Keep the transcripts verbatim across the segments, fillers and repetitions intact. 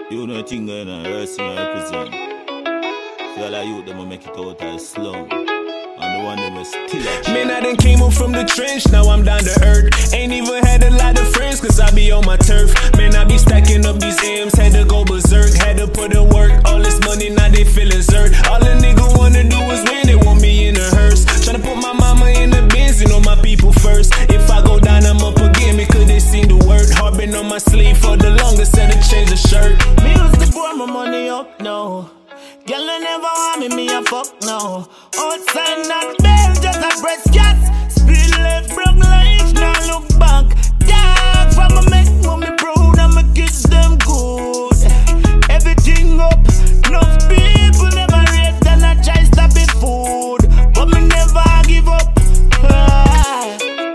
You know thing going on, Racing I represent. Feel like you them will make it out of the slum. And the one that was still a Man, I done came up from the trench, now I'm down to earth. Ain't even had a lot of friends, cause I be on my turf. Man, I be stacking up these M's, had to go berserk. Had to put in work, all this money, now they feelin' zert. All a nigga wanna do is win, they want me in a hearse. Tryna put my mama in the Benz, you know my people first. If I go down, I'm up again, because they seen the word. Heart been on my sleeve for the longest, had to change the shirt. Me was the boy, my money up, no. Girl, you never want me, me a fuck, no. Outside that bell, just a breast cat. Speed left, broke life, now look back. Yeah, from a make mommy proud, I'ma kiss them good. Everything up, enough people never rate, and I try stop it food. But me never give up. Ah.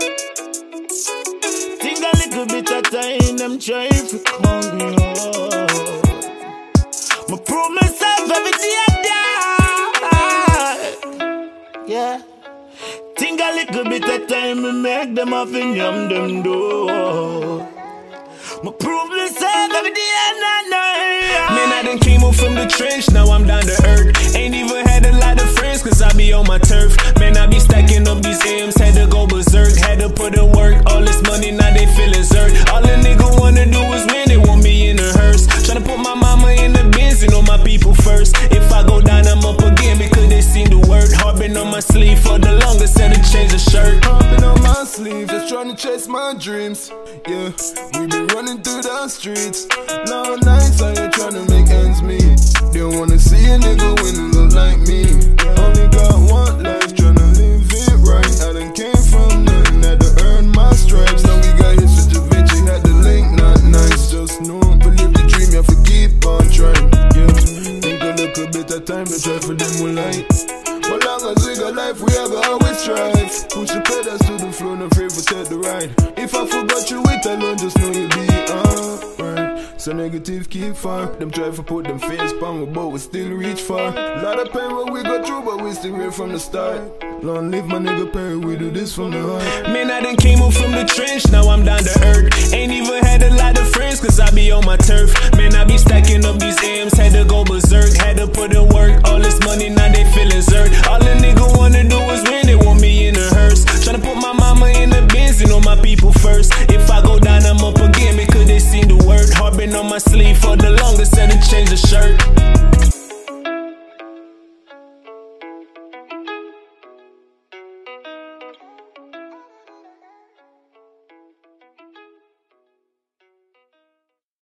Think a little bit of time, them try to come, no. Me prove myself every day I die. Yeah. Think a little bit of time me make them off and yum them do. Me prove myself every day and night. Man, I done came up from the trench, now I'm down to earth. Ain't even had a lot of friends, cause I be on my turf. Man, I be stacking up these M's, had to go berserk. Had to put in work, all this money, now they feelin' zert. All a nigga wanna do is win, they want me in a hearse. Tryna put my mama in the Benz, you know my people first. If I go down, I'm up again, because they seen the word. Heart been on my sleeve for the longest, had to change the shirt. Heart been on my sleeve, just tryna chase my dreams. Yeah, we been running through the streets. Long nights, I ain't tryna make ends meet. They don't wanna see a nigga win and look like me. Only got one life, tryna live it right. I done came from nothing, had to earn my stripes. Now we got hit such a bitch, you had the link, not nice. Just know, believe the dream, you have to keep on trying. Yeah, think a little bit of time to try for them we like. But long as we got life, we have always strive. Push the pedals to the floor, no afraid to take the ride. If I forgot you with alone, just know you'll be alright. So negative keep far. Them try to put them face palm, but we still reach far. Lot of pain what we go through, but we still real from the start. Long live my nigga Perry, we do this from the heart. Man, I done came up from the trench, now I'm down to earth. Ain't even had a lot of friends, cause I be on my turf. Man, I be stacking up these M's, had to go berserk. Had to put in work,